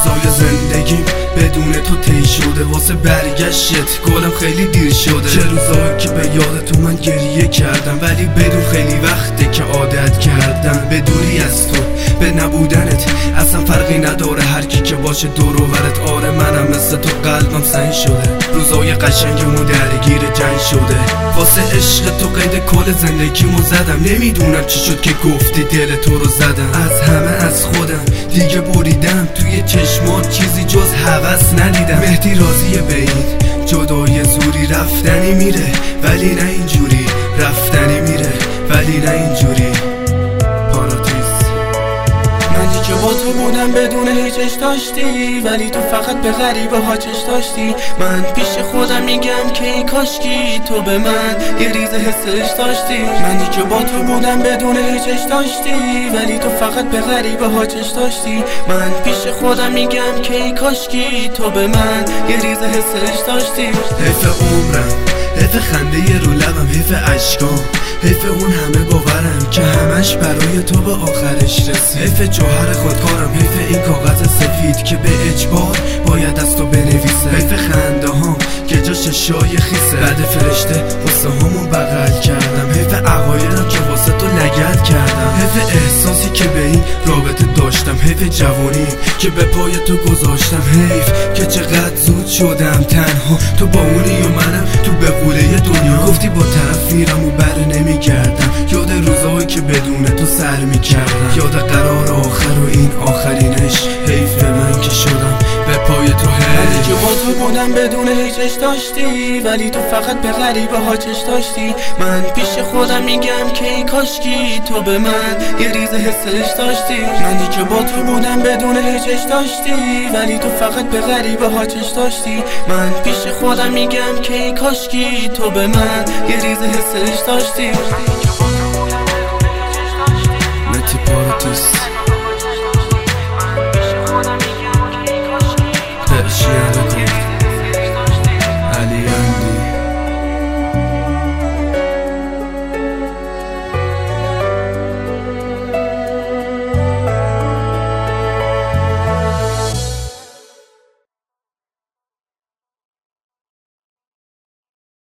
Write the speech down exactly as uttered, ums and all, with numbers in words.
روزای زندگیم بدون تو طی شده، واسه برگشت گلم خیلی دیر شده. چه روزایی که به یاد تو من گریه کردم، ولی بدون خیلی وقته که عادت کردم به دوری از تو، به نبودنت اصلا فرقی نداره. هر کی که باشه دور و برت، آره منم مثل تو قلبم سنگ شده. روزای قشنگمو درگیر جنگ شده، واسه عشق تو قید کل زندگیمو زدم. نمیدونم چی شد که گفتی دل تو رو زدم. از همه از خودم دیگه بریدم، توی چشمات چیزی جز هوس ندیدم. مهدی راضیه بید جدای زوری رفتنی میره، ولی نه اینجوری. رفتنی میره ولی نه اینجوری. منی که با تو بودم بدون هیچ عشق داشتی، ولی تو فقط به غریبه ها چش داشتی. من پیش خودم میگم که ای کاشکی تو به من یه ریز حس عشق داشتی. منی که با تو بودم بدون هیچ عشق داشتی، ولی تو فقط به غریبه ها چش داشتی. من پیش خودم میگم که ای کاشکی تو به من یه ریز حس عشق داشتی. حیف عمرم، حیف خنده رو لبم، حیف عشقام، حیف اون همه باورم که همش برای تو به آخرش رسید. حیف جوهر خودکارم، حیف این کاغذ سفید که به اجبار باید از تو بنویسه. حیف خنده هام که جا ششای خیسه، بعد فرشته واسه همون بغل کردم. حیف عقایدم که واسه تو لگد کردم. حیف احساسی که به این رابطه داشتم، حیف جوانی که به پای تو گذاشتم. حیف که چقدر زود شدم تنها، تو با اونی و منم تو به قوله دنیا. گفتی با طرف میرم و بر نمیگردم، یاد روزایی که بدون تو سر میکردم، یاد قرار آخر و این آخرینش. حیف من که شدم به پای تو. منی که با تو بودم بدون هیچ عشق داشتی، ولی تو فقط به غریبه ها چش داشتی. من پیش خودم میگم که ای کاشکی تو به من یه ریز حس عشق داشتی. منی که با تو بودم بدون هیچ عشق داشتی، ولی تو فقط به غریبه ها چش داشتی. من پیش خودم میگم که ای کاشکی تو به من یه ریز حس عشق داشتی.